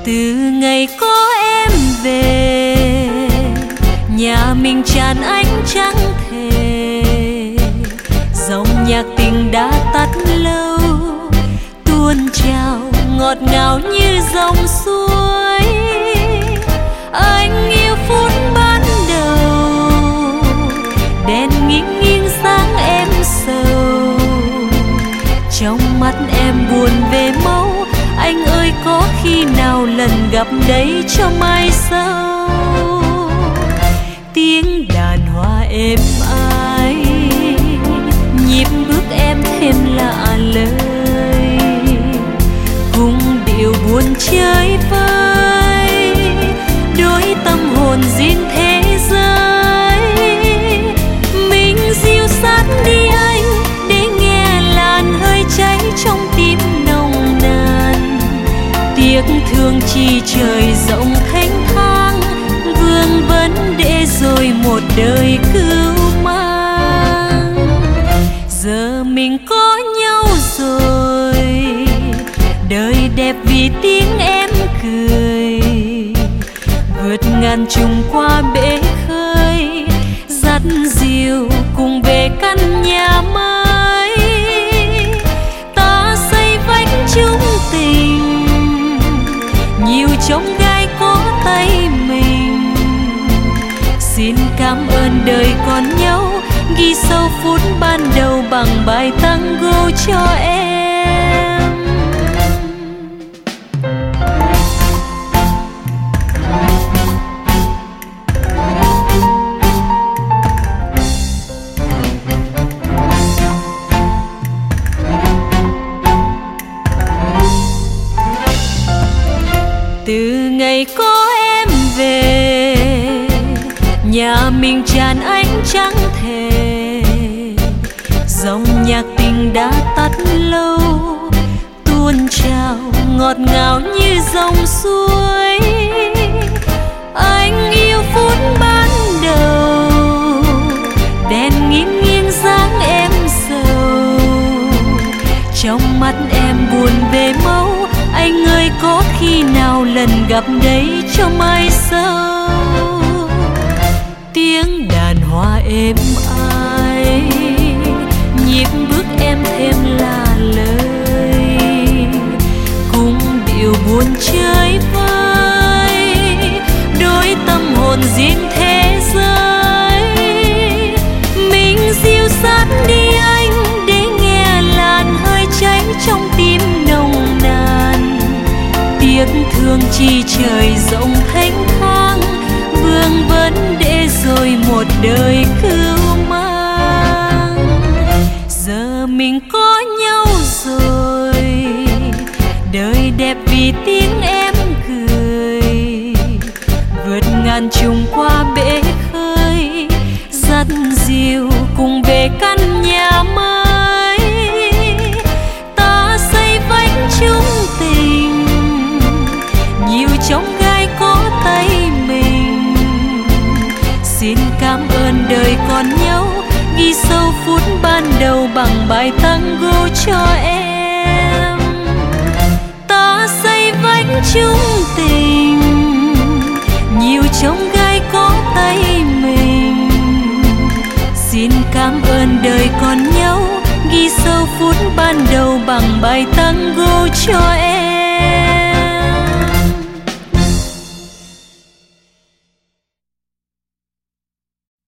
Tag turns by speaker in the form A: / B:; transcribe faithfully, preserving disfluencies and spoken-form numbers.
A: Từ ngày có em về, nhà mình tràn ánh trắng thề. Dòng nhạc tình đã tắt lâu, tuôn trào ngọt ngào như dòng suối. Anh yêu phút ban đầu, đèn nghiêng nghiêng sáng em sầu. Trong mắt em buồn về máu, anh ơi có khi nào lần gặp đấy cho mai sau. Tiếng đàn hoa êm ái, nhịp bước em thêm lạ lời. Cùng điệu buồn chơi vơi, đôi tâm hồn riêng thế giới. Mình dịu sát đi anh, để nghe làn hơi cháy trong tim nồng nàn. Tiếc thương chi trời rộng thênh thang, vương vấn để rồi một đời cứu mang. Giờ mình có nhau rồi, đời đẹp vì tiếng em cười. Vượt ngàn trùng qua bể khơi, dắt dìu cùng về căn nhà mới. Ta xây vách chung tình, nhiều chông gai có tay mình. Xin cảm ơn đời còn nhau, ghi sâu phút ban đầu bằng bài tango cho em. Từ ngày có em về, nhà mình tràn ánh trắng thề. Dòng nhạc tình đã tắt lâu, tuôn trào ngọt ngào như dòng suối. Anh yêu phút ban đầu, đèn nghiêng nghiêng dáng em sầu. Trong mắt em buồn về máu, anh ơi có khi nào lần gặp đấy cho mai sau. Tiếng đàn hoa êm ái, nhịp bước em thêm lạ lời. Cùng điệu buồn chơi vơi, đôi tâm hồn riêng thế giới. Mình dịu sát đi anh, để nghe làn hơi cháy trong tim nồng nàn. Tiếc thương chi trời rộng thênh thang, vương vấn để rồi một đời cứu mang. Giờ mình có nhau rồi, đời đẹp vì tiếng em cười. Vượt ngàn trùng qua bể khơi, dắt dìu cùng về căn nhà mới. Ta xây vách chung tình, nhiều chông gai có tay mình. Xin cảm ơn đời còn nhau, ghi sâu phút ban đầu bằng bài tango cho em. Ta xây vách chung tình, nhiều chông gai có tay mình. Xin cảm ơn đời còn nhau, ghi sâu phút ban đầu bằng bài tango cho em.